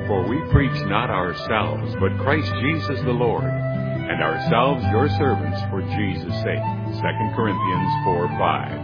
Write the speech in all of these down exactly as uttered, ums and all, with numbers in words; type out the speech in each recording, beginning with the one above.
For we preach not ourselves, but Christ Jesus the Lord, and ourselves your servants for Jesus' sake. Second Corinthians four five.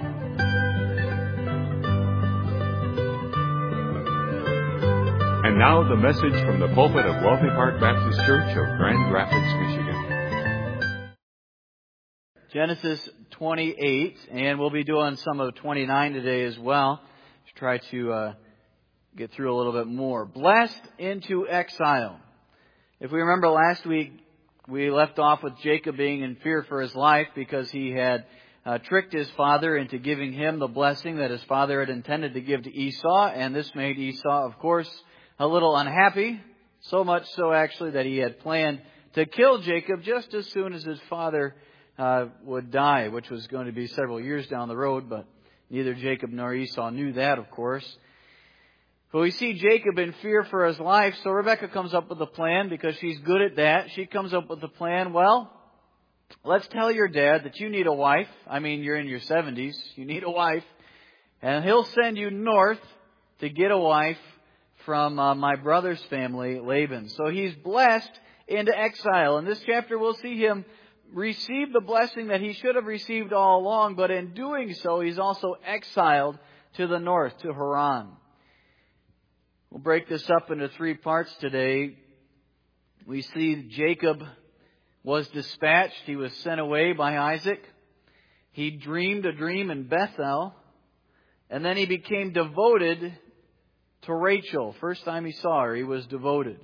And now the message from the pulpit of Wealthy Park Baptist Church of Grand Rapids, Michigan. Genesis twenty-eight, and we'll be doing some of twenty-nine today as well to try to uh, get through a little bit more. Blessed into exile. If we remember last week, we left off with Jacob being in fear for his life because he had uh, tricked his father into giving him the blessing that his father had intended to give to Esau, and this made Esau, of course, a little unhappy, so much so actually that he had planned to kill Jacob just as soon as his father uh, would die, which was going to be several years down the road, but neither Jacob nor Esau knew that, of course. But we see Jacob in fear for his life, so Rebekah comes up with a plan because she's good at that. She comes up with the plan, well, let's tell your dad that you need a wife. I mean, you're in your seventies, you need a wife, and he'll send you north to get a wife from uh, my brother's family, Laban. So he's blessed into exile. In this chapter, we'll see him receive the blessing that he should have received all along, but in doing so, he's also exiled to the north, to Haran. We'll break this up into three parts today. We see Jacob was dispatched. He was sent away by Isaac. He dreamed a dream in Bethel, and then he became devoted to Rachel. First time he saw her, he was devoted.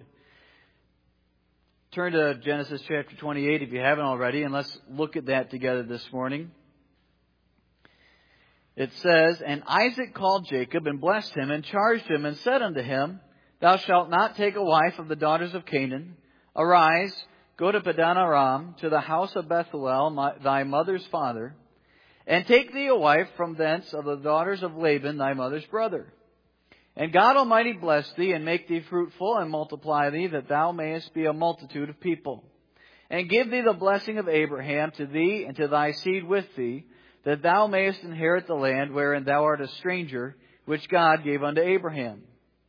Turn to Genesis chapter twenty-eight if you haven't already, and let's look at that together this morning. It says, And Isaac called Jacob and blessed him and charged him and said unto him, Thou shalt not take a wife of the daughters of Canaan. Arise, go to Padan Aram, to the house of Bethuel, my, thy mother's father, and take thee a wife from thence of the daughters of Laban, thy mother's brother. And God Almighty bless thee, and make thee fruitful, and multiply thee, that thou mayest be a multitude of people. And give thee the blessing of Abraham to thee and to thy seed with thee, that thou mayest inherit the land wherein thou art a stranger, which God gave unto Abraham.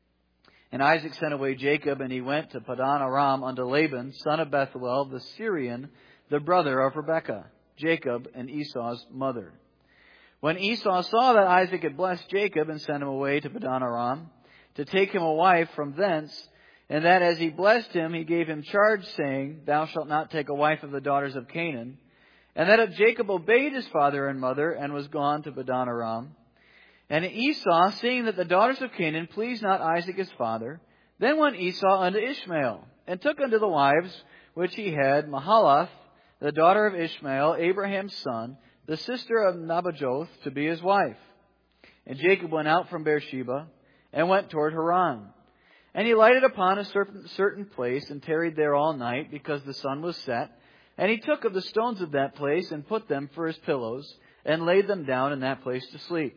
And Isaac sent away Jacob, and he went to Padan Aram unto Laban, son of Bethuel, the Syrian, the brother of Rebekah, Jacob and Esau's mother. When Esau saw that Isaac had blessed Jacob and sent him away to Padan Aram to take him a wife from thence, and that as he blessed him, he gave him charge, saying, Thou shalt not take a wife of the daughters of Canaan, and that Jacob obeyed his father and mother, and was gone to Padan Aram. And Esau, seeing that the daughters of Canaan pleased not Isaac his father, then went Esau unto Ishmael, and took unto the wives which he had Mahalath, the daughter of Ishmael, Abraham's son, the sister of Nebajoth, to be his wife. And Jacob went out from Beersheba, and went toward Haran. And he lighted upon a certain, certain place, and tarried there all night, because the sun was set. And he took of the stones of that place, and put them for his pillows, and laid them down in that place to sleep.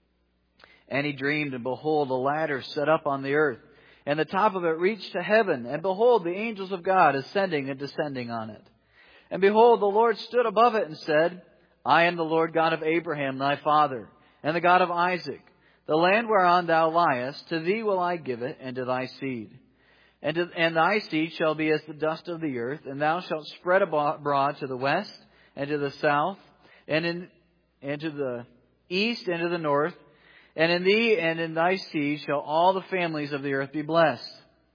And he dreamed, and behold, a ladder set up on the earth, and the top of it reached to heaven. And behold, the angels of God ascending and descending on it. And behold, the Lord stood above it, and said, I am the Lord God of Abraham thy father, and the God of Isaac. The land whereon thou liest, to thee will I give it, and to thy seed. And, to, and thy seed shall be as the dust of the earth, and thou shalt spread abroad to the west, and to the south, and, in, and to the east, and to the north. And in thee and in thy seed shall all the families of the earth be blessed.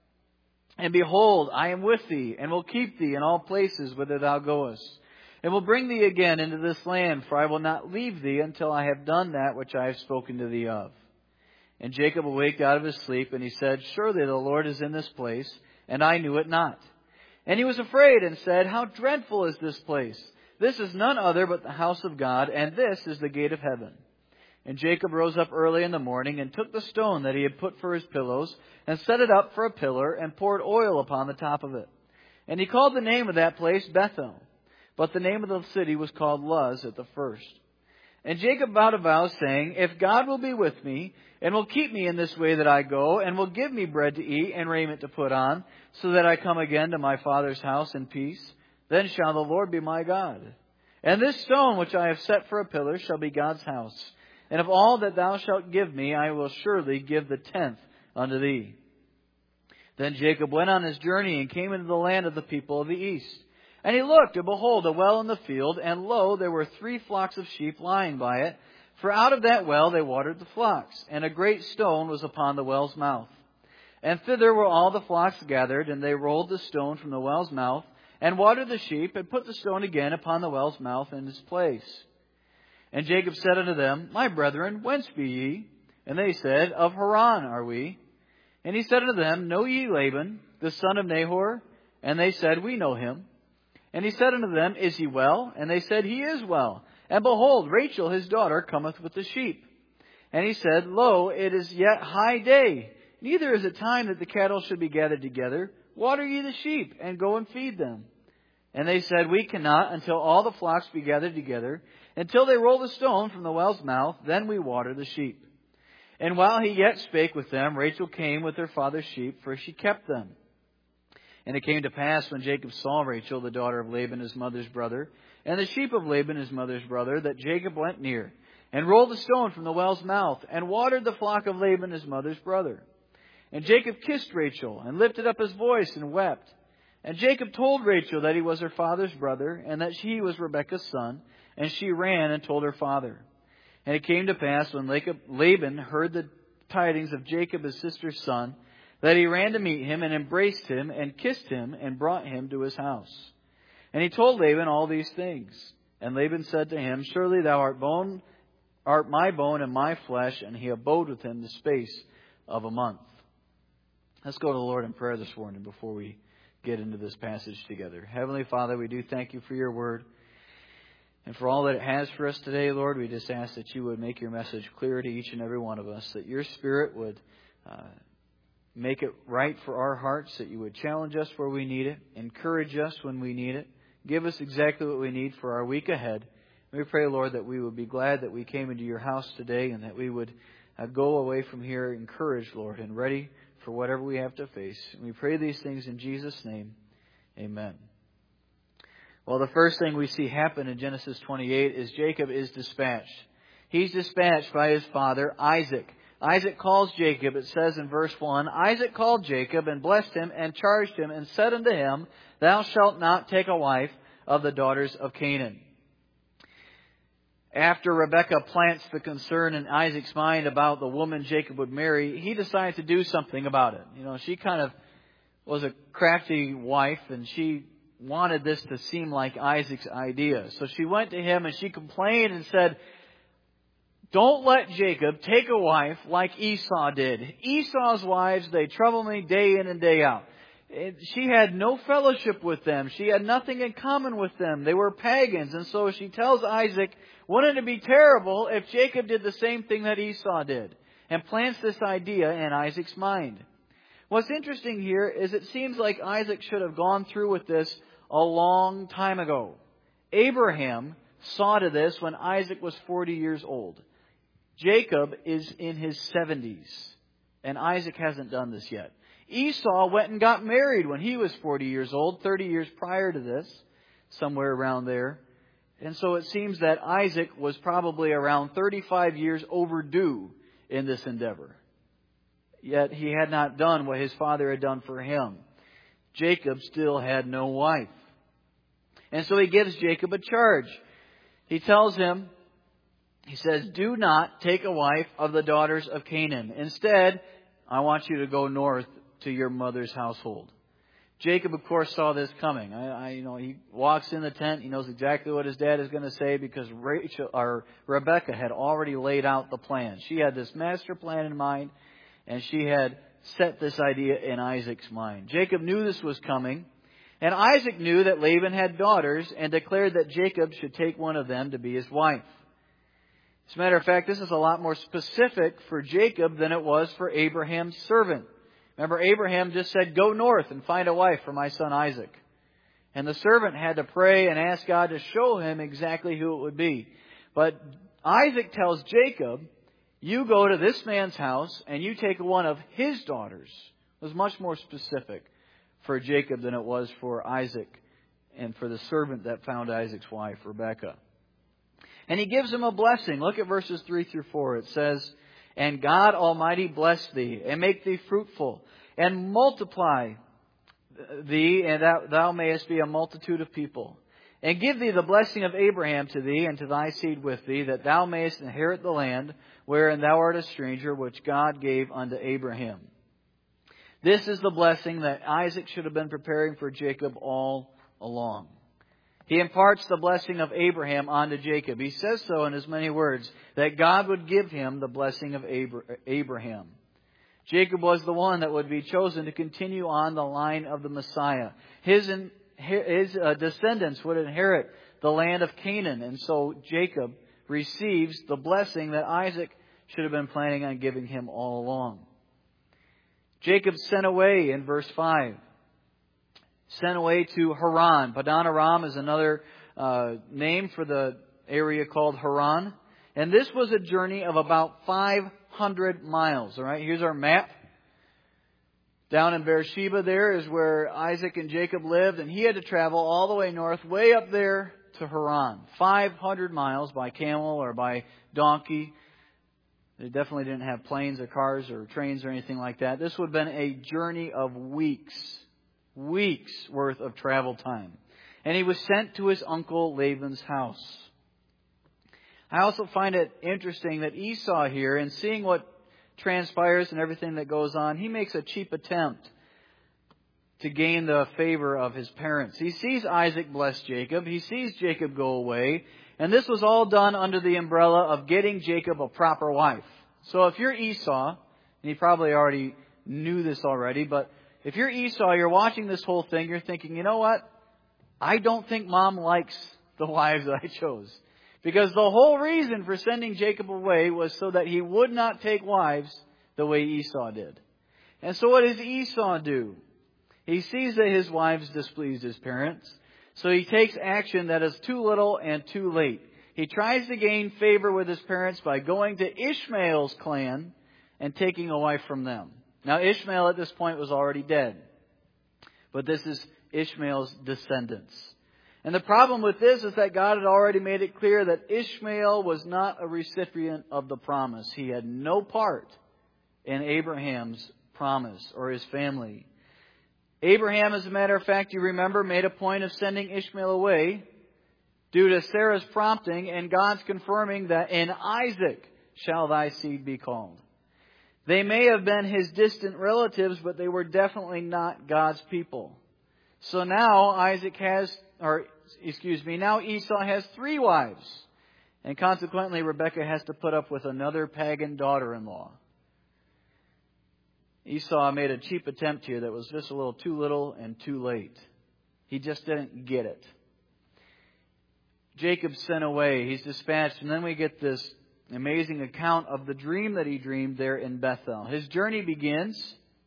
And behold, I am with thee, and will keep thee in all places whither thou goest, and will bring thee again into this land, for I will not leave thee until I have done that which I have spoken to thee of. And Jacob awaked out of his sleep, and he said, Surely the Lord is in this place, and I knew it not. And he was afraid, and said, How dreadful is this place! This is none other but the house of God, and this is the gate of heaven. And Jacob rose up early in the morning, and took the stone that he had put for his pillows, and set it up for a pillar, and poured oil upon the top of it. And he called the name of that place Bethel. But the name of the city was called Luz at the first. And Jacob vowed a vow, saying, If God will be with me, and will keep me in this way that I go, and will give me bread to eat and raiment to put on, so that I come again to my father's house in peace, then shall the Lord be my God. And this stone which I have set for a pillar shall be God's house. And of all that thou shalt give me, I will surely give the tenth unto thee. Then Jacob went on his journey and came into the land of the people of the east. And he looked, and behold, a well in the field, and lo, there were three flocks of sheep lying by it. For out of that well they watered the flocks, and a great stone was upon the well's mouth. And thither were all the flocks gathered, and they rolled the stone from the well's mouth, and watered the sheep, and put the stone again upon the well's mouth in its place. And Jacob said unto them, My brethren, whence be ye? And they said, Of Haran are we. And he said unto them, Know ye Laban, the son of Nahor? And they said, We know him. And he said unto them, Is he well? And they said, He is well. And behold, Rachel his daughter cometh with the sheep. And he said, Lo, it is yet high day. Neither is it time that the cattle should be gathered together. Water ye the sheep, and go and feed them. And they said, We cannot until all the flocks be gathered together. Until they roll the stone from the well's mouth, then we water the sheep. And while he yet spake with them, Rachel came with her father's sheep, for she kept them. And it came to pass, when Jacob saw Rachel, the daughter of Laban his mother's brother, and the sheep of Laban his mother's brother, that Jacob went near, and rolled the stone from the well's mouth, and watered the flock of Laban his mother's brother. And Jacob kissed Rachel, and lifted up his voice, and wept. And Jacob told Rachel that he was her father's brother, and that she was Rebekah's son, and she ran and told her father. And it came to pass, when Laban heard the tidings of Jacob his sister's son, that he ran to meet him, and embraced him, and kissed him, and brought him to his house. And he told Laban all these things. And Laban said to him, Surely thou art bone, art my bone and my flesh. And he abode with him the space of a month. Let's go to the Lord in prayer this morning before we get into this passage together. Heavenly Father, we do thank you for your word. And for all that it has for us today, Lord, we just ask that you would make your message clear to each and every one of us. That your Spirit would uh, make it right for our hearts. That you would challenge us where we need it. Encourage us when we need it. Give us exactly what we need for our week ahead. And we pray, Lord, that we would be glad that we came into your house today. And that we would uh, go away from here encouraged, Lord, and ready for whatever we have to face. And we pray these things in Jesus' name. Amen. Well, the first thing we see happen in Genesis twenty-eight is Jacob is dispatched. He's dispatched by his father, Isaac. Isaac calls Jacob, it says in verse one, Isaac called Jacob and blessed him and charged him and said unto him, Thou shalt not take a wife of the daughters of Canaan. After Rebekah plants the concern in Isaac's mind about the woman Jacob would marry, he decides to do something about it. You know, she kind of was a crafty wife, and she wanted this to seem like Isaac's idea. So she went to him and she complained and said, Don't let Jacob take a wife like Esau did. Esau's wives, they trouble me day in and day out. She had no fellowship with them. She had nothing in common with them. They were pagans. And so she tells Isaac, wouldn't it be terrible if Jacob did the same thing that Esau did? And plants this idea in Isaac's mind. What's interesting here is it seems like Isaac should have gone through with this a long time ago. Abraham saw to this when Isaac was forty years old. Jacob is in his seventies. And Isaac hasn't done this yet. Esau went and got married when he was forty years old, thirty years prior to this, somewhere around there. And so it seems that Isaac was probably around thirty-five years overdue in this endeavor. Yet he had not done what his father had done for him. Jacob still had no wife. And so he gives Jacob a charge. He tells him, he says, Do not take a wife of the daughters of Canaan. Instead, I want you to go north to your mother's household. Jacob, of course, saw this coming. I, I, you know, he walks in the tent. He knows exactly what his dad is going to say because Rachel or Rebekah had already laid out the plan. She had this master plan in mind, and she had set this idea in Isaac's mind. Jacob knew this was coming, and Isaac knew that Laban had daughters and declared that Jacob should take one of them to be his wife. As a matter of fact, this is a lot more specific for Jacob than it was for Abraham's servant. Remember, Abraham just said, Go north and find a wife for my son Isaac. And the servant had to pray and ask God to show him exactly who it would be. But Isaac tells Jacob, You go to this man's house and you take one of his daughters. It was much more specific for Jacob than it was for Isaac and for the servant that found Isaac's wife, Rebekah. And he gives him a blessing. Look at verses three through four. It says, And God Almighty bless thee, and make thee fruitful, and multiply thee, and that thou mayest be a multitude of people. And give thee the blessing of Abraham to thee, and to thy seed with thee, that thou mayest inherit the land wherein thou art a stranger, which God gave unto Abraham. This is the blessing that Isaac should have been preparing for Jacob all along. He imparts the blessing of Abraham onto Jacob. He says so in as many words, that God would give him the blessing of Abraham. Jacob was the one that would be chosen to continue on the line of the Messiah. His, his uh, descendants would inherit the land of Canaan. And so Jacob receives the blessing that Isaac should have been planning on giving him all along. Jacob sent away in verse five. Sent away to Haran. Padan Aram is another uh, name for the area called Haran. And this was a journey of about five hundred miles. All right, here's our map. Down in Beersheba there is where Isaac and Jacob lived. And he had to travel all the way north, way up there to Haran. five hundred miles by camel or by donkey. They definitely didn't have planes or cars or trains or anything like that. This would have been a journey of weeks. Weeks worth of travel time. And he was sent to his uncle Laban's house. I also find it interesting that Esau here, in seeing what transpires and everything that goes on, he makes a cheap attempt to gain the favor of his parents. He sees Isaac bless Jacob. He sees Jacob go away. And this was all done under the umbrella of getting Jacob a proper wife. So if you're Esau, and he probably already knew this already, but if you're Esau, you're watching this whole thing, you're thinking, you know what? I don't think Mom likes the wives that I chose. Because the whole reason for sending Jacob away was so that he would not take wives the way Esau did. And so what does Esau do? He sees that his wives displease his parents. So he takes action that is too little and too late. He tries to gain favor with his parents by going to Ishmael's clan and taking a wife from them. Now, Ishmael at this point was already dead. But this is Ishmael's descendants. And the problem with this is that God had already made it clear that Ishmael was not a recipient of the promise. He had no part in Abraham's promise or his family. Abraham, as a matter of fact, you remember, made a point of sending Ishmael away due to Sarah's prompting and God's confirming that in Isaac shall thy seed be called. They may have been his distant relatives, but they were definitely not God's people. So now Isaac has, or excuse me, now Esau has three wives. And consequently, Rebekah has to put up with another pagan daughter-in-law. Esau made a cheap attempt here that was just a little too little and too late. He just didn't get it. Jacob sent away. He's dispatched. And then we get this amazing account of the dream that he dreamed there in Bethel. His journey begins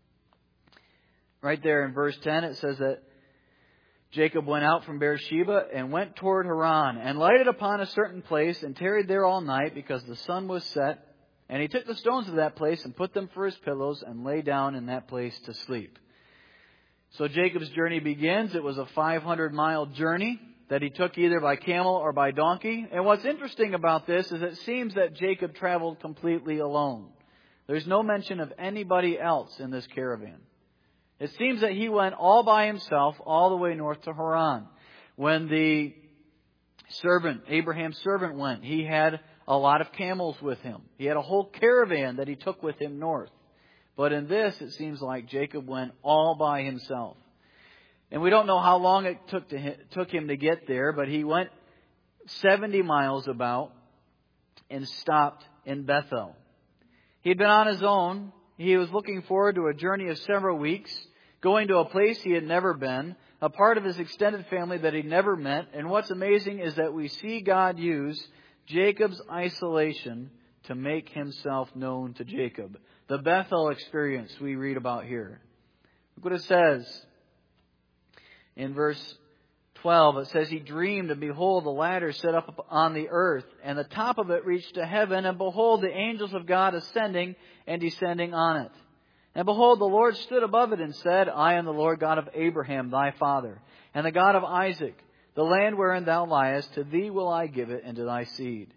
right there in verse ten. It says that Jacob went out from Beersheba and went toward Haran and lighted upon a certain place and tarried there all night because the sun was set. And he took the stones of that place and put them for his pillows and lay down in that place to sleep. So Jacob's journey begins. It was a five hundred mile journey that he took either by camel or by donkey. And what's interesting about this is it seems that Jacob traveled completely alone. There's no mention of anybody else in this caravan. It seems that he went all by himself all the way north to Haran. When the servant, Abraham's servant went, he had a lot of camels with him. He had a whole caravan that he took with him north. But in this, it seems like Jacob went all by himself. And we don't know how long it took to him, took him to get there, but he went seventy miles about and stopped in Bethel. He'd been on his own. He was looking forward to a journey of several weeks, going to a place he had never been, a part of his extended family that he'd never met. And what's amazing is that we see God use Jacob's isolation to make himself known to Jacob. The Bethel experience we read about here. Look what it says. In verse twelve, it says, he dreamed, and behold, the ladder set up on the earth, and the top of it reached to heaven, and behold, the angels of God ascending and descending on it. And behold, the Lord stood above it and said, I am the Lord God of Abraham, thy father, and the God of Isaac. The land wherein thou liest, to thee will I give it, and to thy seed.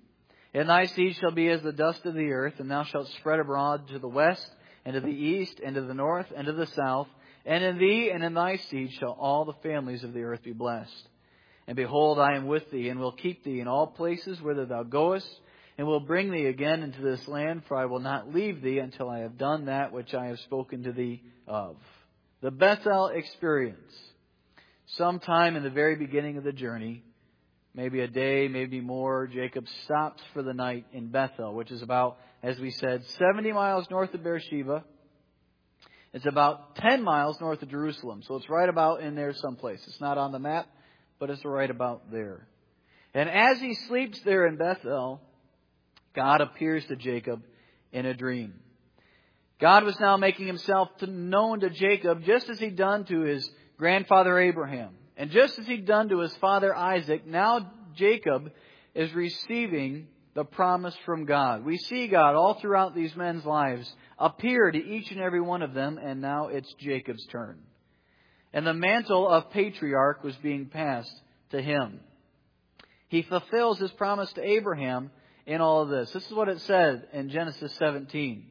And thy seed shall be as the dust of the earth, and thou shalt spread abroad to the west, and to the east, and to the north, and to the south. And in thee and in thy seed shall all the families of the earth be blessed. And behold, I am with thee, and will keep thee in all places whither thou goest, and will bring thee again into this land, for I will not leave thee until I have done that which I have spoken to thee of. The Bethel experience. Sometime in the very beginning of the journey, maybe a day, maybe more, Jacob stops for the night in Bethel, which is about, as we said, seventy miles north of Beersheba. It's about ten miles north of Jerusalem. So it's right about in there someplace. It's not on the map, but it's right about there. And as he sleeps there in Bethel, God appears to Jacob in a dream. God was now making himself known to Jacob just as he'd done to his grandfather Abraham. And just as he'd done to his father Isaac, now Jacob is receiving the promise from God. We see God all throughout these men's lives appear to each and every one of them, and now it's Jacob's turn. And the mantle of patriarch was being passed to him. He fulfills his promise to Abraham in all of this. This is what it said in Genesis seventeen.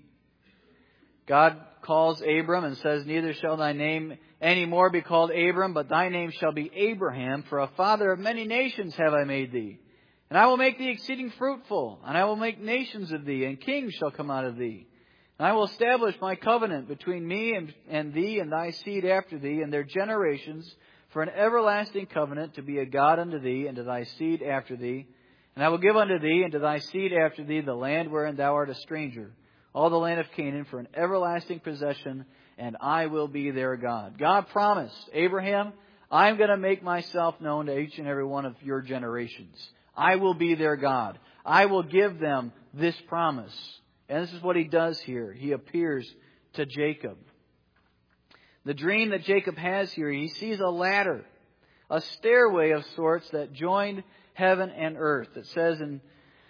God calls Abram and says, "Neither shall thy name any more be called Abram, but thy name shall be Abraham, for a father of many nations have I made thee. And I will make thee exceeding fruitful, and I will make nations of thee, and kings shall come out of thee. And I will establish my covenant between me and, and thee and thy seed after thee, and their generations, for an everlasting covenant, to be a God unto thee and to thy seed after thee. And I will give unto thee and to thy seed after thee the land wherein thou art a stranger, all the land of Canaan, for an everlasting possession, and I will be their God." God promised Abraham, "I'm going to make myself known to each and every one of your generations. I will be their God. I will give them this promise." And this is what he does here. He appears to Jacob. The dream that Jacob has here, he sees a ladder, a stairway of sorts that joined heaven and earth. It says in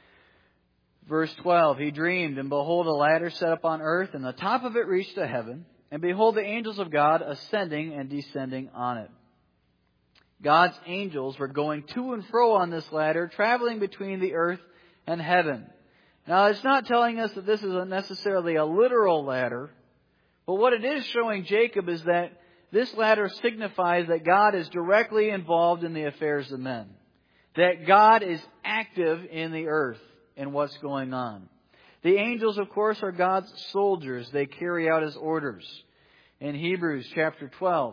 verse twelve, "He dreamed, and behold, a ladder set up on earth, and the top of it reached to heaven. And behold, the angels of God ascending and descending on it." God's angels were going to and fro on this ladder, traveling between the earth and heaven. Now, it's not telling us that this is necessarily a literal ladder, but what it is showing Jacob is that this ladder signifies that God is directly involved in the affairs of men. That God is active in the earth and what's going on. The angels, of course, are God's soldiers. They carry out His orders. In Hebrews chapter twelve,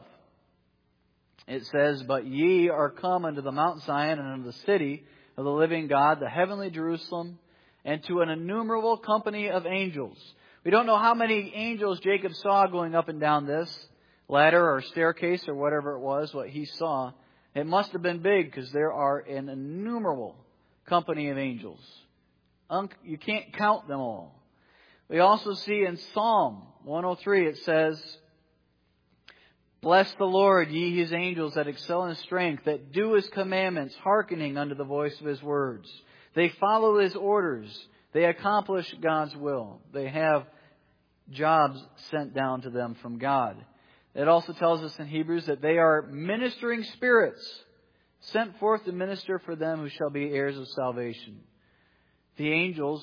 it says, "But ye are come unto the Mount Zion and unto the city of the living God, the heavenly Jerusalem, and to an innumerable company of angels." We don't know how many angels Jacob saw going up and down this ladder or staircase or whatever it was, what he saw. It must have been big because there are an innumerable company of angels. You can't count them all. We also see in Psalm one oh three, it says, "Bless the Lord, ye His angels that excel in strength, that do His commandments, hearkening unto the voice of His words." They follow His orders. They accomplish God's will. They have jobs sent down to them from God. It also tells us in Hebrews that they are ministering spirits, sent forth to minister for them who shall be heirs of salvation. The angels,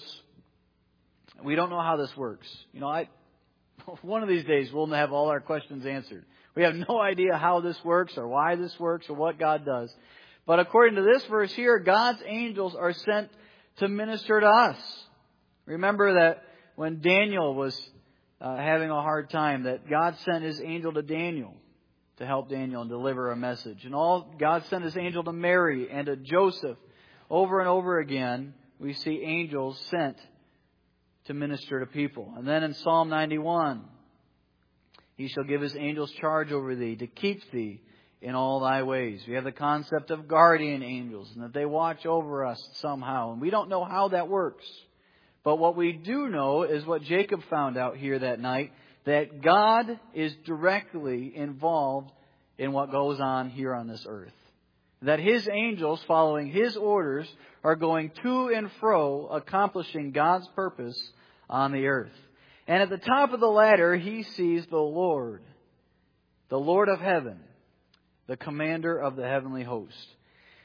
we don't know how this works. You know, I one of these days we'll have all our questions answered. We have no idea how this works or why this works or what God does. But according to this verse here, God's angels are sent to minister to us. Remember that when Daniel was uh, having a hard time, that God sent His angel to Daniel to help Daniel and deliver a message. And all God sent His angel to Mary and to Joseph. Over and over again, we see angels sent to minister to people. And then in Psalm ninety-one, "He shall give His angels charge over thee, to keep thee in all thy ways." We have the concept of guardian angels, and that they watch over us somehow. And we don't know how that works. But what we do know is what Jacob found out here that night, that God is directly involved in what goes on here on this earth. That His angels, following His orders, are going to and fro, accomplishing God's purpose on the earth. And at the top of the ladder, he sees the Lord, the Lord of heaven, the commander of the heavenly host.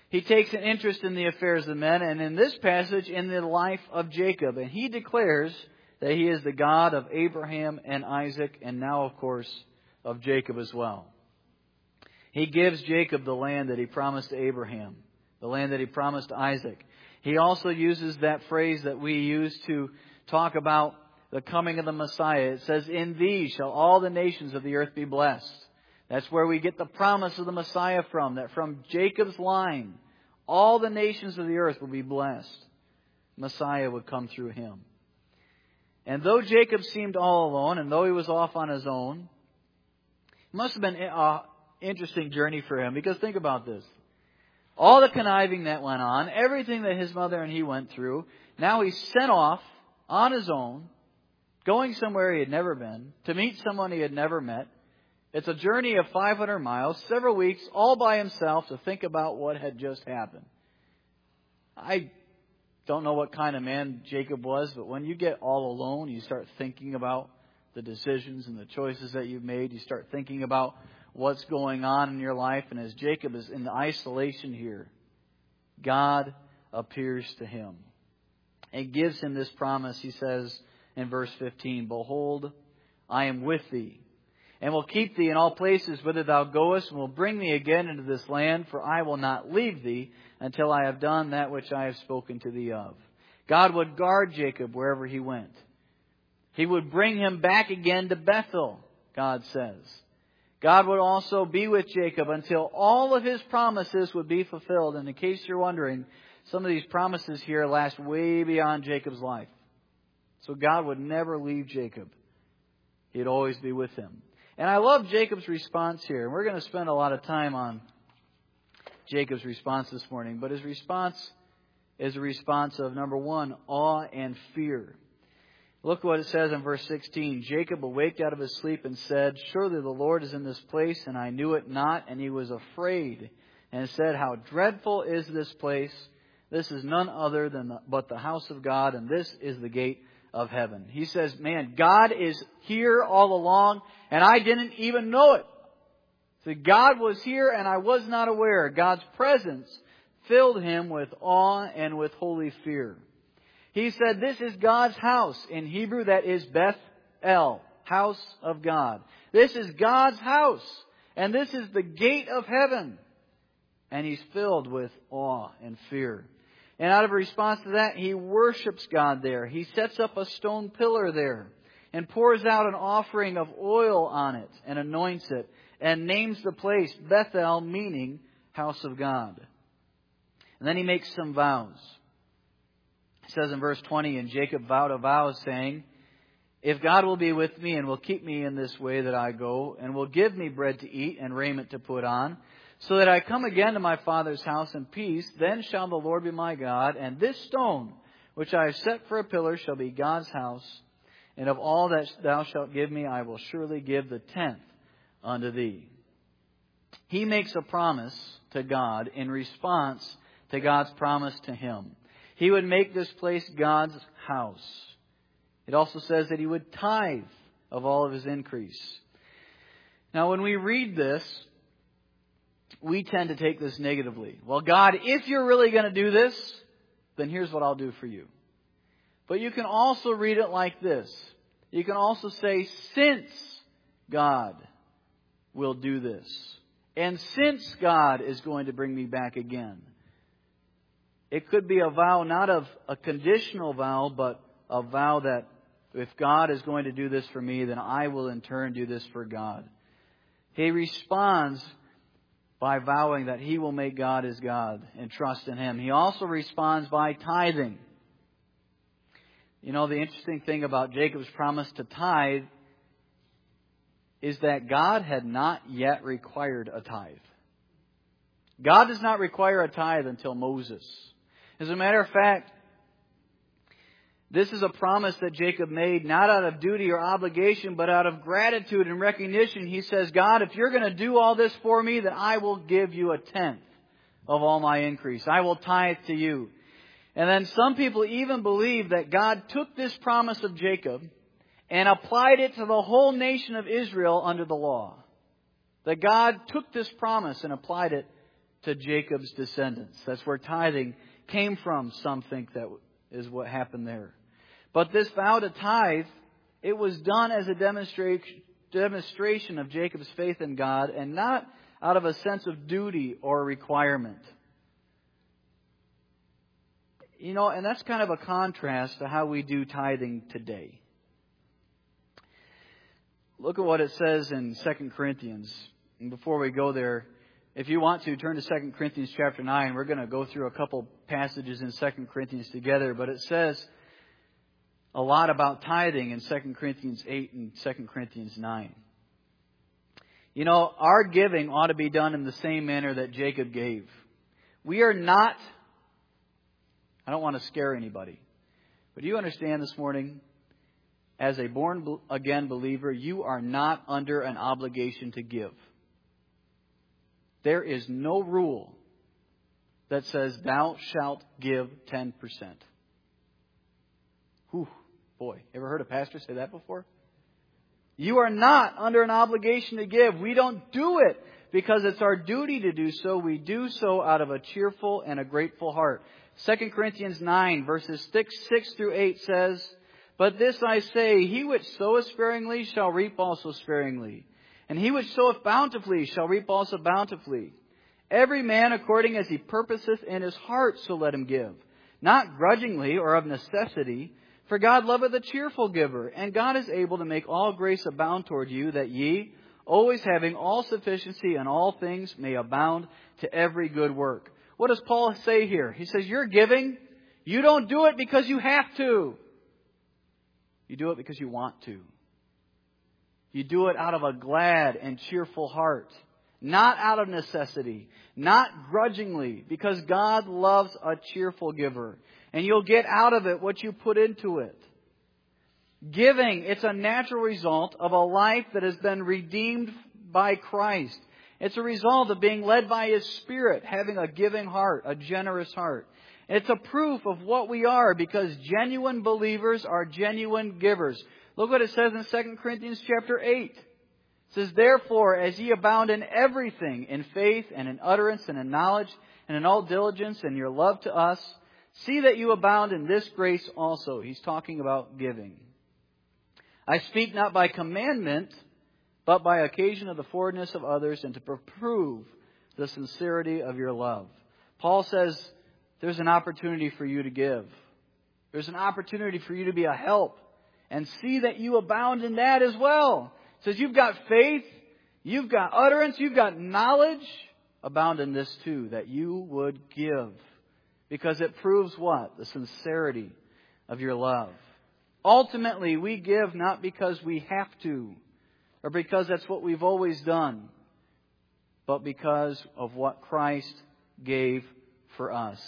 He takes an interest in the affairs of men, and in this passage, in the life of Jacob. And he declares that he is the God of Abraham and Isaac, and now, of course, of Jacob as well. He gives Jacob the land that he promised to Abraham, the land that he promised to Isaac. He also uses that phrase that we use to talk about the coming of the Messiah. It says, "In thee shall all the nations of the earth be blessed." That's where we get the promise of the Messiah from, that from Jacob's line, all the nations of the earth will be blessed. Messiah would come through him. And though Jacob seemed all alone, and though he was off on his own, it must have been an interesting journey for him. Because think about this. All the conniving that went on, everything that his mother and he went through, now he's sent off on his own, going somewhere he had never been, to meet someone he had never met. It's a journey of five hundred miles, several weeks, all by himself to think about what had just happened. I don't know what kind of man Jacob was, but when you get all alone, you start thinking about the decisions and the choices that you've made. You start thinking about what's going on in your life. And as Jacob is in isolation here, God appears to him and gives him this promise. He says in verse fifteen, "Behold, I am with thee, and will keep thee in all places whither thou goest, and will bring thee again into this land, for I will not leave thee until I have done that which I have spoken to thee of." God would guard Jacob wherever he went. He would bring him back again to Bethel, God says. God would also be with Jacob until all of his promises would be fulfilled. And in case you're wondering, some of these promises here last way beyond Jacob's life. So God would never leave Jacob. He'd always be with him. And I love Jacob's response here. And we're going to spend a lot of time on Jacob's response this morning. But his response is a response of, number one, awe and fear. Look what it says in verse sixteen. "Jacob awaked out of his sleep and said, Surely the Lord is in this place, and I knew it not. And he was afraid and said, How dreadful is this place! This is none other than the, but the house of God, and this is the gate of heaven." He says, man, God is here all along, and I didn't even know it. So God was here, and I was not aware. God's presence filled him with awe and with holy fear. He said, this is God's house. In Hebrew, that is Beth El, house of God. This is God's house, and this is the gate of heaven. And he's filled with awe and fear. And out of response to that, he worships God there. He sets up a stone pillar there and pours out an offering of oil on it and anoints it and names the place Bethel, meaning house of God. And then he makes some vows. It says in verse twenty, "And Jacob vowed a vow, saying, If God will be with me and will keep me in this way that I go, and will give me bread to eat and raiment to put on, so that I come again to my father's house in peace, then shall the Lord be my God, and this stone which I have set for a pillar shall be God's house. And of all that thou shalt give me, I will surely give the tenth unto thee." He makes a promise to God in response to God's promise to him. He would make this place God's house. It also says that he would tithe of all of his increase. Now, when we read this, we tend to take this negatively. Well, God, if you're really going to do this, then here's what I'll do for you. But you can also read it like this. You can also say, since God will do this, and since God is going to bring me back again. It could be a vow, not of a conditional vow, but a vow that if God is going to do this for me, then I will in turn do this for God. He responds by vowing that he will make God his God and trust in him. He also responds by tithing. You know, the interesting thing about Jacob's promise to tithe is that God had not yet required a tithe. God does not require a tithe until Moses. As a matter of fact, this is a promise that Jacob made not out of duty or obligation, but out of gratitude and recognition. He says, God, if you're going to do all this for me, then I will give you a tenth of all my increase. I will tithe to you. And then some people even believe that God took this promise of Jacob and applied it to the whole nation of Israel under the law. That God took this promise and applied it to Jacob's descendants. That's where tithing came from. Some think that is what happened there. But this vow to tithe, it was done as a demonstration demonstration of Jacob's faith in God and not out of a sense of duty or requirement. You know, and that's kind of a contrast to how we do tithing today. Look at what it says in Second Corinthians. And before we go there, if you want to, turn to Second Corinthians chapter nine. We're going to go through a couple passages in Second Corinthians together. But it says a lot about tithing in Second Corinthians eight and Second Corinthians nine. You know, our giving ought to be done in the same manner that Jacob gave. We are not, I don't want to scare anybody, but do you understand this morning, as a born-again believer, you are not under an obligation to give. There is no rule that says, thou shalt give ten percent. Whew, boy, ever heard a pastor say that before? You are not under an obligation to give. We don't do it because it's our duty to do so. We do so out of a cheerful and a grateful heart. Second Corinthians nine, verses six through eight says, but this I say, he which soweth sparingly shall reap also sparingly. And he which soweth bountifully shall reap also bountifully. Every man according as he purposeth in his heart, so let him give. Not grudgingly or of necessity, for God loveth a cheerful giver. And God is able to make all grace abound toward you, that ye, always having all sufficiency in all things, may abound to every good work. What does Paul say here? He says, you're giving. You don't do it because you have to. You do it because you want to. You do it out of a glad and cheerful heart. Not out of necessity. Not grudgingly. Because God loves a cheerful giver. And you'll get out of it what you put into it. Giving, it's a natural result of a life that has been redeemed by Christ. It's a result of being led by His Spirit, having a giving heart, a generous heart. It's a proof of what we are, because genuine believers are genuine givers. Look what it says in Second Corinthians chapter eight. It says, therefore, as ye abound in everything, in faith and in utterance and in knowledge and in all diligence and your love to us, see that you abound in this grace also. He's talking about giving. I speak not by commandment, but by occasion of the forwardness of others, and to prove the sincerity of your love. Paul says there's an opportunity for you to give. There's an opportunity for you to be a help. And see that you abound in that as well. It says you've got faith, you've got utterance, you've got knowledge. Abound in this too, that you would give. Because it proves what? The sincerity of your love. Ultimately, we give not because we have to, or because that's what we've always done, but because of what Christ gave for us.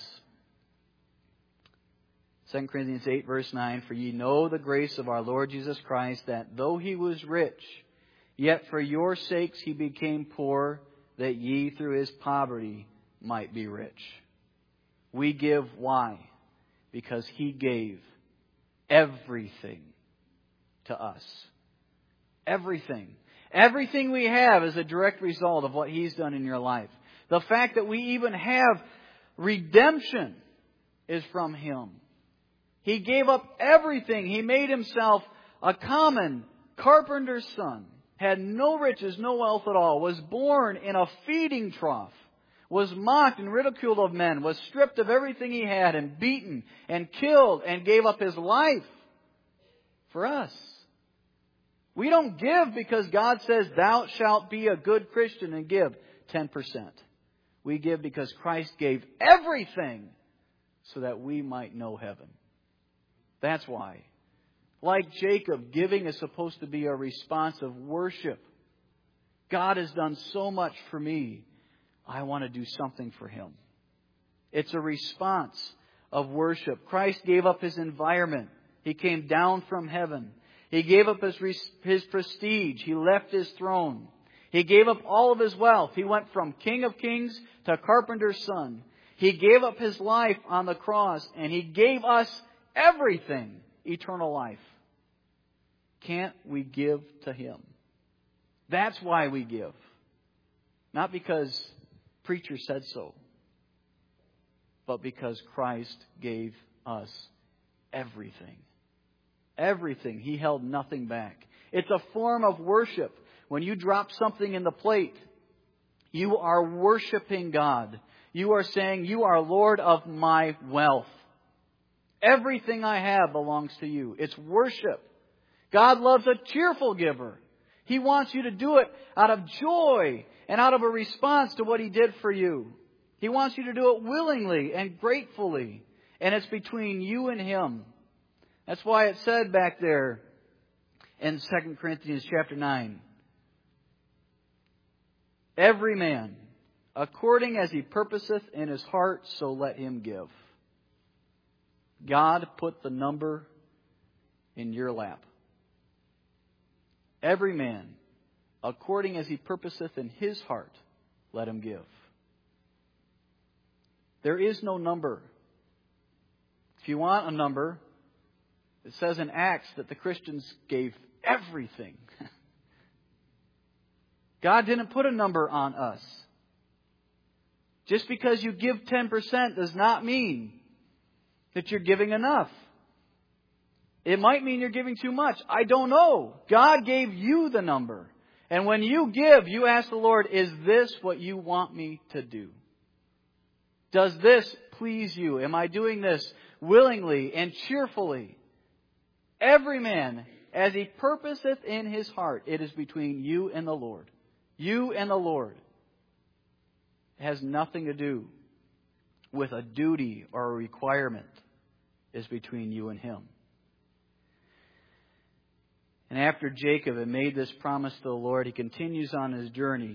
Second Corinthians eight, verse nine, for ye know the grace of our Lord Jesus Christ, that though He was rich, yet for your sakes He became poor, that ye through His poverty might be rich. We give why? Because He gave everything to us. Everything. Everything we have is a direct result of what He's done in your life. The fact that we even have redemption is from Him. He gave up everything. He made Himself a common carpenter's son. Had no riches, no wealth at all. Was born in a feeding trough. Was mocked and ridiculed of men. Was stripped of everything He had and beaten and killed and gave up His life for us. We don't give because God says, thou shalt be a good Christian and give ten percent. We give because Christ gave everything so that we might know heaven. That's why. Like Jacob, giving is supposed to be a response of worship. God has done so much for me. I want to do something for Him. It's a response of worship. Christ gave up His environment. He came down from heaven. He gave up his, his prestige. He left His throne. He gave up all of His wealth. He went from King of Kings to carpenter's son. He gave up His life on the cross, and He gave us everything, eternal life. Can't we give to Him? That's why we give. Not because preacher said so, but because Christ gave us everything. Everything. He held nothing back. It's a form of worship. When you drop something in the plate, you are worshiping God. You are saying, you are Lord of my wealth. Everything I have belongs to you. It's worship. God loves a cheerful giver. He wants you to do it out of joy and out of a response to what He did for you. He wants you to do it willingly and gratefully. And it's between you and Him. That's why it said back there in Second Corinthians chapter nine, every man, according as he purposeth in his heart, so let him give. God put the number in your lap. Every man, according as he purposeth in his heart, let him give. There is no number. If you want a number, it says in Acts that the Christians gave everything. God didn't put a number on us. Just because you give ten percent does not mean that you're giving enough. It might mean you're giving too much. I don't know. God gave you the number. And when you give, you ask the Lord, is this what you want me to do? Does this please you? Am I doing this willingly and cheerfully? Every man, as he purposeth in his heart, it is between you and the Lord. You and the Lord. It has nothing to do with a duty or a requirement. It's between you and Him. And after Jacob had made this promise to the Lord, he continues on his journey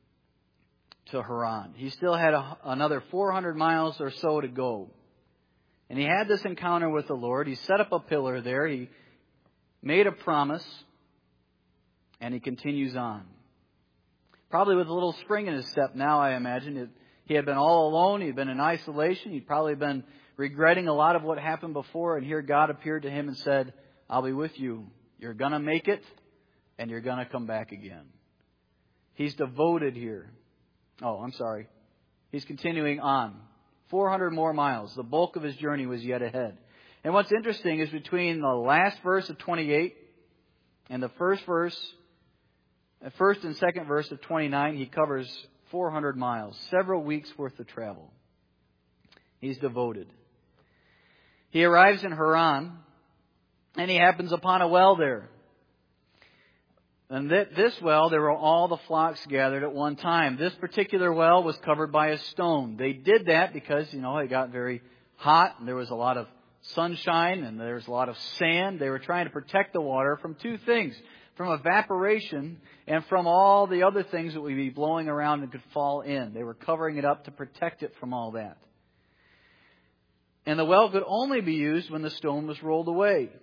to Haran. He still had a, another four hundred miles or so to go. And he had this encounter with the Lord. He set up a pillar there. He made a promise. And he continues on. Probably with a little spring in his step now, I imagine. It, he had been all alone. He had been in isolation. He'd probably been regretting a lot of what happened before. And here God appeared to him and said, I'll be with you. You're going to make it. And you're going to come back again. He's devoted here. Oh, I'm sorry. He's continuing on. four hundred more miles. The bulk of his journey was yet ahead. And what's interesting is between the last verse of twenty-eight and the first verse, the first and second verse of twenty-nine, he covers four hundred miles, several weeks worth of travel. He's devoted. He arrives in Haran, and he happens upon a well there. And this well, there were all the flocks gathered at one time. This particular well was covered by a stone. They did that because, you know, it got very hot, and there was a lot of sunshine, and there was a lot of sand. They were trying to protect the water from two things. From evaporation and from all the other things that would be blowing around and could fall in. They were covering it up to protect it from all that. And the well could only be used when the stone was rolled away.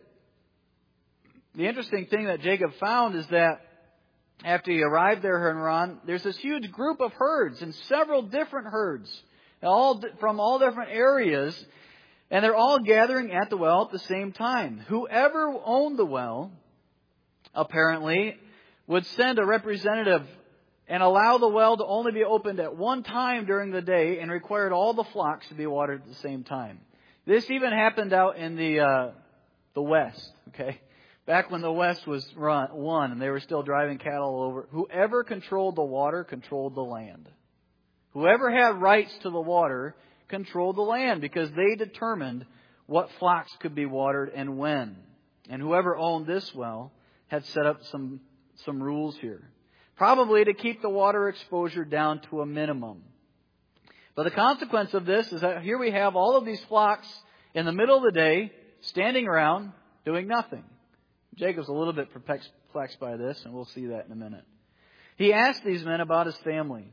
The interesting thing that Jacob found is that after he arrived there in Haran, there's this huge group of herds and several different herds, all from all different areas, and they're all gathering at the well at the same time. Whoever owned the well, apparently, would send a representative and allow the well to only be opened at one time during the day and required all the flocks to be watered at the same time. This even happened out in the uh, the West, okay? Back when the West was run, won and they were still driving cattle over. Whoever controlled the water controlled the land. Whoever had rights to the water controlled the land because they determined what flocks could be watered and when. And whoever owned this well had set up some, some rules here. Probably to keep the water exposure down to a minimum. But the consequence of this is that here we have all of these flocks in the middle of the day standing around doing nothing. Jacob's a little bit perplexed by this, and we'll see that in a minute. He asked these men about his family.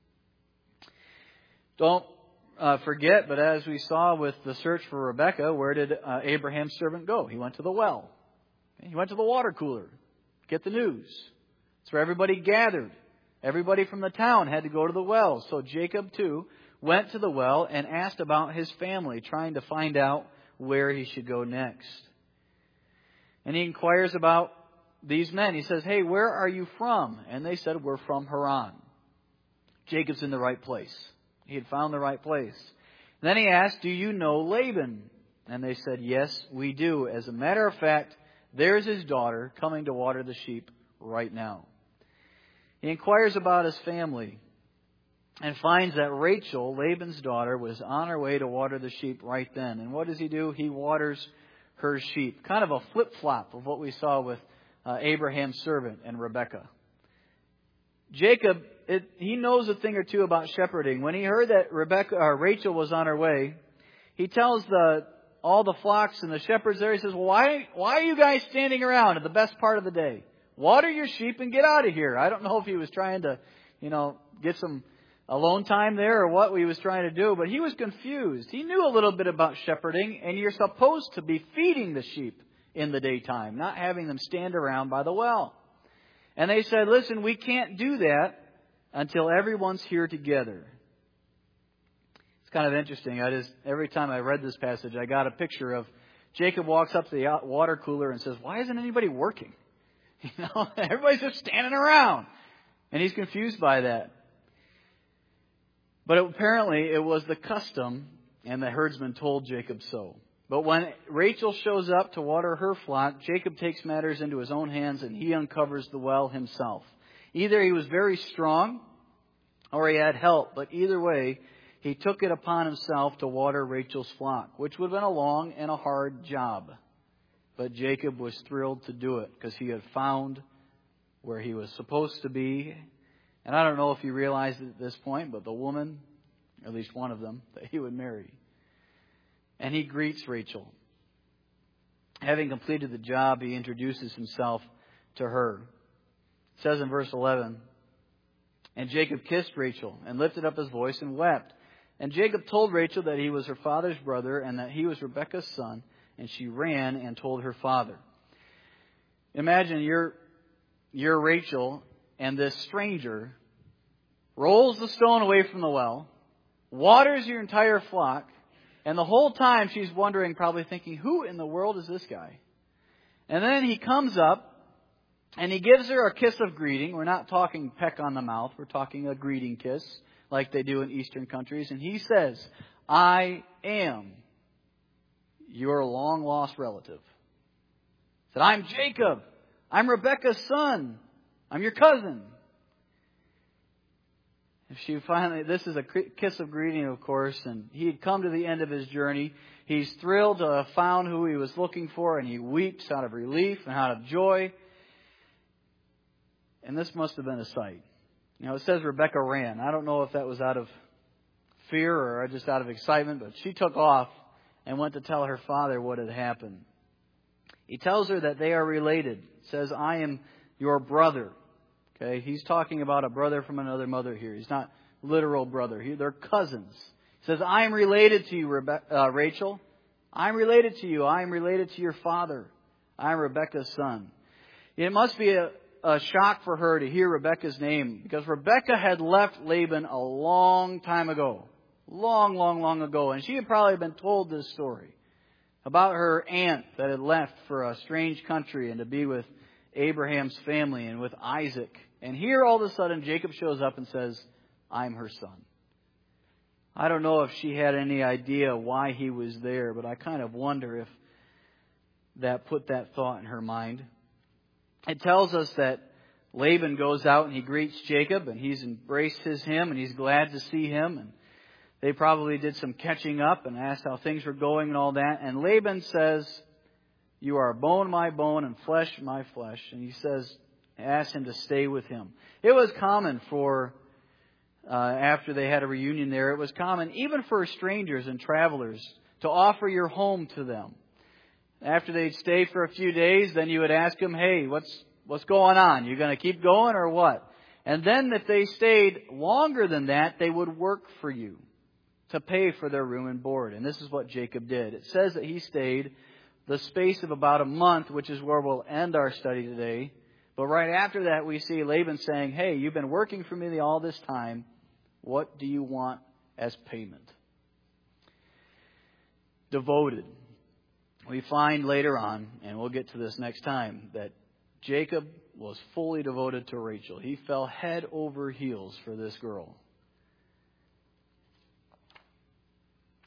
Don't uh, forget, but as we saw with the search for Rebekah, where did uh, Abraham's servant go? He went to the well. He went to the water cooler. Get the news. It's where everybody gathered. Everybody from the town had to go to the well. So Jacob, too, went to the well and asked about his family, trying to find out where he should go next. And he inquires about these men. He says, hey, where are you from? And they said, we're from Haran. Jacob's in the right place. He had found the right place. Then he asked, do you know Laban? And they said, yes, we do. As a matter of fact, there's his daughter coming to water the sheep right now. He inquires about his family and finds that Rachel, Laban's daughter, was on her way to water the sheep right then. And what does he do? He waters her sheep. Kind of a flip-flop of what we saw with uh, Abraham's servant and Rebekah. Jacob, it, he knows a thing or two about shepherding. When he heard that Rebekah or Rachel was on her way, he tells the all the flocks and the shepherds there, he says, well, why, why are you guys standing around at the best part of the day? Water your sheep and get out of here. I don't know if he was trying to, you know, get some alone time there or what he was trying to do, but he was confused. He knew a little bit about shepherding, and you're supposed to be feeding the sheep in the daytime, not having them stand around by the well. And they said, listen, we can't do that until everyone's here together. It's kind of interesting. I just, every time I read this passage, I got a picture of Jacob walks up to the water cooler and says, why isn't anybody working? You know, everybody's just standing around. And he's confused by that. But apparently it was the custom, and the herdsman told Jacob so. But when Rachel shows up to water her flock, Jacob takes matters into his own hands and he uncovers the well himself. Either he was very strong or he had help, but either way, he took it upon himself to water Rachel's flock, which would have been a long and a hard job. But Jacob was thrilled to do it because he had found where he was supposed to be. And I don't know if he realized it at this point, but the woman, at least one of them, that he would marry. And he greets Rachel. Having completed the job, he introduces himself to her. It says in verse eleven, and Jacob kissed Rachel and lifted up his voice and wept. And Jacob told Rachel that he was her father's brother and that he was Rebekah's son. And she ran and told her father. Imagine you're, you're Rachel, and this stranger rolls the stone away from the well, waters your entire flock, and the whole time she's wondering, probably thinking, who in the world is this guy? And then he comes up and he gives her a kiss of greeting. We're not talking peck on the mouth. We're talking a greeting kiss like they do in Eastern countries. And he says, I am your long-lost relative. He said, I'm Jacob. I'm Rebekah's son. I'm your cousin. If she finally, this is a kiss of greeting, of course, and he had come to the end of his journey. He's thrilled to have found who he was looking for, and he weeps out of relief and out of joy. And this must have been a sight. You know, it says Rebekah ran. I don't know if that was out of fear or just out of excitement, but she took off and went to tell her father what had happened. He tells her that they are related. It says, I am your brother. Okay, he's talking about a brother from another mother here. He's not literal brother. He, they're cousins. He says, I am related to you, Rebe- uh, Rachel. I am related to you. I am related to your father. I am Rebekah's son. It must be a, a shock for her to hear Rebekah's name, because Rebekah had left Laban a long time ago. Long, long, long ago. And she had probably been told this story about her aunt that had left for a strange country and to be with Abraham's family and with Isaac. And here all of a sudden Jacob shows up and says, I'm her son. I don't know if she had any idea why he was there, but I kind of wonder if that put that thought in her mind. It tells us that Laban goes out and he greets Jacob, and he's embraced his him and he's glad to see him. And they probably did some catching up and asked how things were going and all that. And Laban says, you are bone my bone and flesh my flesh. And he says, ask him to stay with him. It was common for, uh, after they had a reunion there, it was common even for strangers and travelers to offer your home to them. After they'd stay for a few days, then you would ask them, hey, what's, what's going on? You going to keep going or what? And then if they stayed longer than that, they would work for you to pay for their room and board. And this is what Jacob did. It says that he stayed the space of about a month, which is where we'll end our study today. But right after that, we see Laban saying, hey, you've been working for me all this time. What do you want as payment? Devoted. We find later on, and we'll get to this next time, that Jacob was fully devoted to Rachel. He fell head over heels for this girl.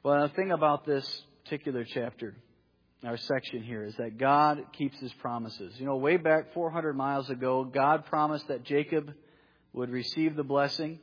Well, the thing about this particular chapter, our section here, is that God keeps His promises. You know, way back four hundred miles ago, God promised that Jacob would receive the blessing.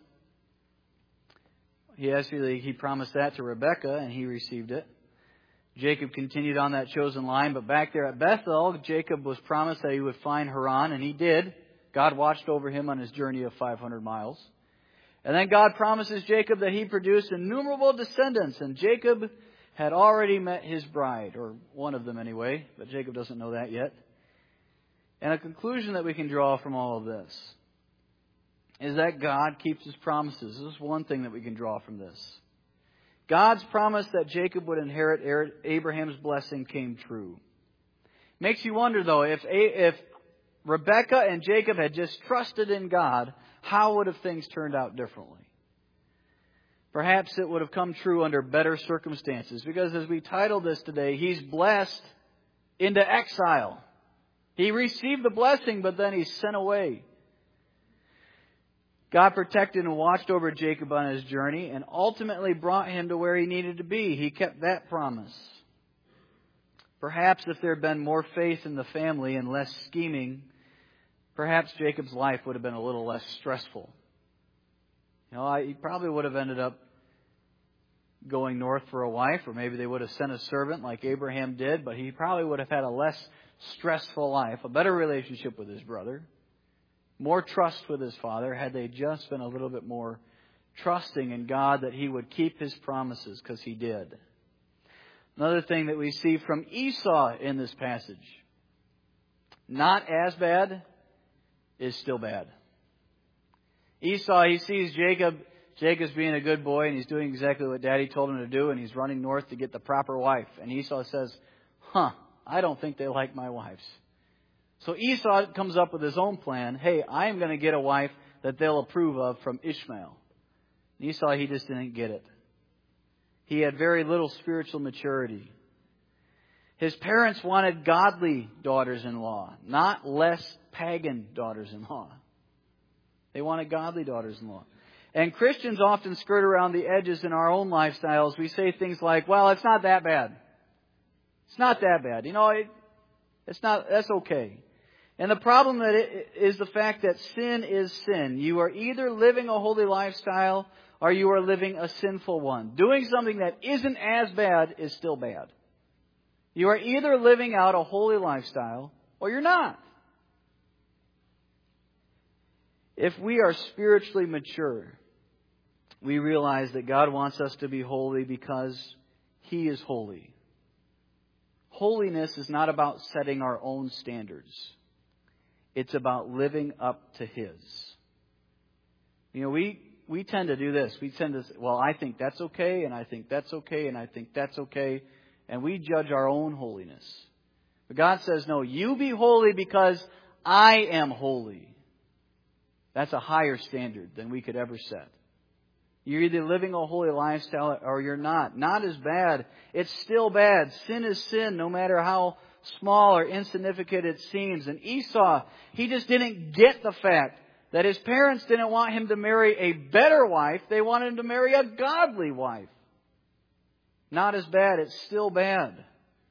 He actually, He promised that to Rebekah, and he received it. Jacob continued on that chosen line, but back there at Bethel, Jacob was promised that he would find Haran, and he did. God watched over him on his journey of five hundred miles. And then God promises Jacob that he produced innumerable descendants, and Jacob had already met his bride, or one of them anyway, but Jacob doesn't know that yet. And a conclusion that we can draw from all of this is that God keeps His promises. This is one thing that we can draw from this. God's promise that Jacob would inherit Abraham's blessing came true. Makes you wonder, though, if if Rebekah and Jacob had just trusted in God, how would have things turned out differently? Perhaps it would have come true under better circumstances. Because as we titled this today, he's blessed into exile. He received the blessing, but then he's sent away. God protected and watched over Jacob on his journey and ultimately brought him to where he needed to be. He kept that promise. Perhaps if there had been more faith in the family and less scheming, perhaps Jacob's life would have been a little less stressful. You know, he probably would have ended up going north for a wife, or maybe they would have sent a servant like Abraham did, but he probably would have had a less stressful life, a better relationship with his brother, more trust with his father, had they just been a little bit more trusting in God that He would keep His promises, because He did. Another thing that we see from Esau in this passage, not as bad, is still bad. Esau, he sees Jacob, Jacob's being a good boy, and he's doing exactly what Daddy told him to do, and he's running north to get the proper wife. And Esau says, huh, I don't think they like my wives. So Esau comes up with his own plan. Hey, I'm going to get a wife that they'll approve of from Ishmael. And Esau, he just didn't get it. He had very little spiritual maturity. His parents wanted godly daughters-in-law, not less pagan daughters-in-law. They wanted godly daughters-in-law. And Christians often skirt around the edges in our own lifestyles. We say things like, well, it's not that bad. It's not that bad. You know, it, it's not, that's okay. And the problem that it is the fact that sin is sin. You are either living a holy lifestyle or you are living a sinful one. Doing something that isn't as bad is still bad. You are either living out a holy lifestyle or you're not. If we are spiritually mature, we realize that God wants us to be holy because He is holy. Holiness is not about setting our own standards. It's about living up to His. You know, we, we tend to do this. We tend to say, well, I think that's okay, and I think that's okay, and I think that's okay. And we judge our own holiness. But God says, no, you be holy because I am holy. That's a higher standard than we could ever set. You're either living a holy lifestyle or you're not. Not as bad. It's still bad. Sin is sin, no matter how small or insignificant it seems. And Esau, he just didn't get the fact that his parents didn't want him to marry a better wife. They wanted him to marry a godly wife. Not as bad. It's still bad.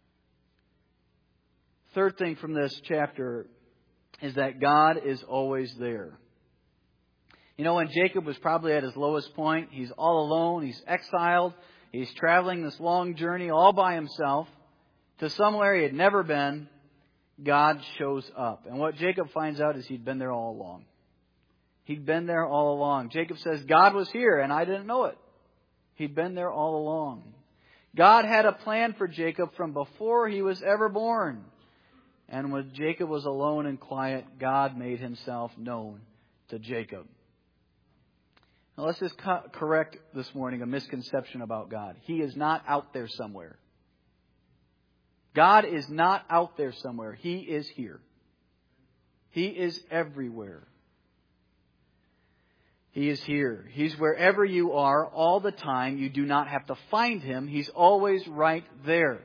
Third thing from this chapter is that God is always there. You know, when Jacob was probably at his lowest point, he's all alone, he's exiled, he's traveling this long journey all by himself to somewhere he had never been. God shows up. And what Jacob finds out is he'd been there all along. He'd been there all along. Jacob says, God was here and I didn't know it. He'd been there all along. God had a plan for Jacob from before he was ever born. And when Jacob was alone and quiet, God made Himself known to Jacob. Now let's just co- correct this morning a misconception about God. He is not out there somewhere. God is not out there somewhere. He is here. He is everywhere. He is here. He's wherever you are all the time. You do not have to find Him. He's always right there.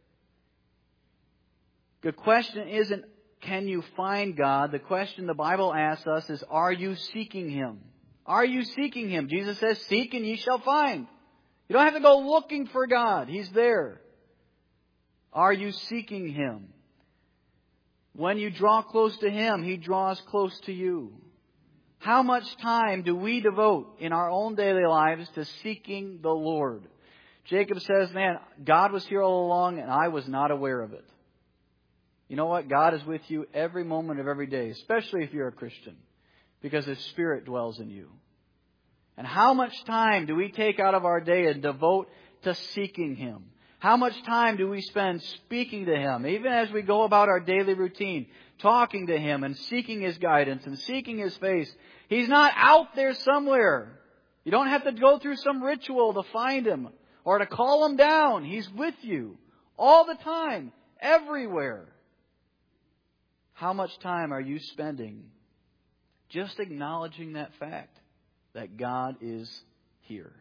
The question isn't, can you find God? The question the Bible asks us is, are you seeking Him? Are you seeking Him? Jesus says, seek and ye shall find. You don't have to go looking for God. He's there. Are you seeking Him? When you draw close to Him, He draws close to you. How much time do we devote in our own daily lives to seeking the Lord? Jacob says, man, God was here all along and I was not aware of it. You know what? God is with you every moment of every day, especially if you're a Christian, because His Spirit dwells in you. And how much time do we take out of our day and devote to seeking Him? How much time do we spend speaking to Him, even as we go about our daily routine, talking to Him and seeking His guidance and seeking His face? He's not out there somewhere. You don't have to go through some ritual to find Him or to call Him down. He's with you all the time, everywhere. How much time are you spending just acknowledging that fact that God is here?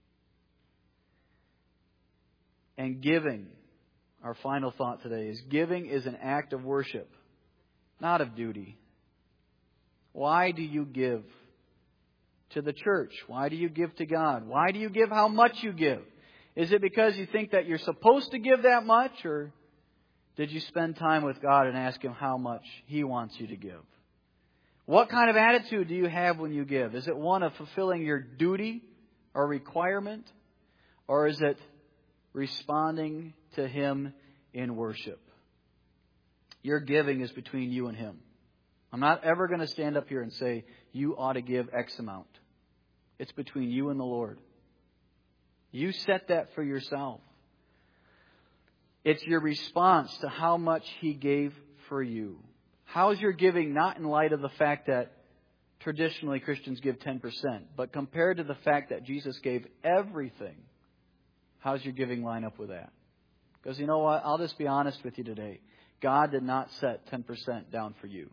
And giving, our final thought today is giving is an act of worship, not of duty. Why do you give to the church? Why do you give to God? Why do you give how much you give? Is it because you think that you're supposed to give that much? Or did you spend time with God and ask Him how much He wants you to give? What kind of attitude do you have when you give? Is it one of fulfilling your duty or requirement? Or is it responding to Him in worship? Your giving is between you and Him. I'm not ever going to stand up here and say, you ought to give X amount. It's between you and the Lord. You set that for yourself. It's your response to how much He gave for you. How is your giving not in light of the fact that traditionally Christians give ten percent, but compared to the fact that Jesus gave everything? How's your giving line up with that? Because you know what? I'll just be honest with you today. God did not set ten percent down for you.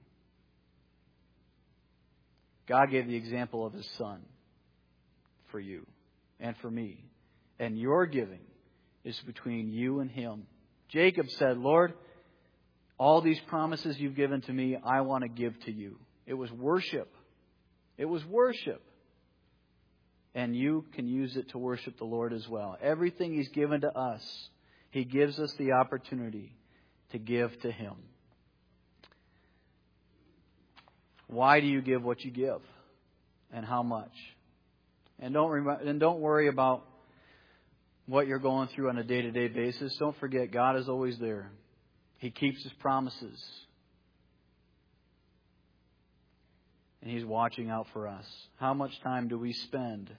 God gave the example of His Son for you and for me. And your giving is between you and Him. Jacob said, Lord, all these promises you've given to me, I want to give to you. It was worship. It was worship. And you can use it to worship the Lord as well. Everything He's given to us, He gives us the opportunity to give to Him. Why do you give what you give? And how much? And don't rem- and don't worry about what you're going through on a day-to-day basis. Don't forget, God is always there. He keeps His promises. And He's watching out for us. How much time do we spend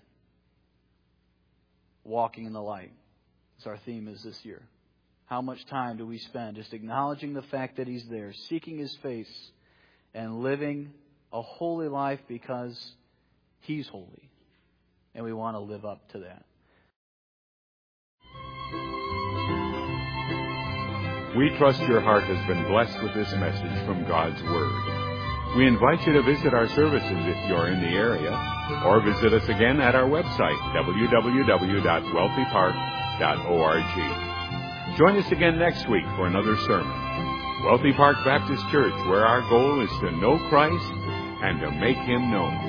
walking in the light? As our theme is this year. How much time do we spend just acknowledging the fact that He's there, seeking His face, and living a holy life because He's holy. And we want to live up to that. We trust your heart has been blessed with this message from God's Word. We invite you to visit our services if you're in the area, or visit us again at our website, w w w dot wealthy park dot org. Join us again next week for another sermon. Wealthy Park Baptist Church, where our goal is to know Christ and to make Him known.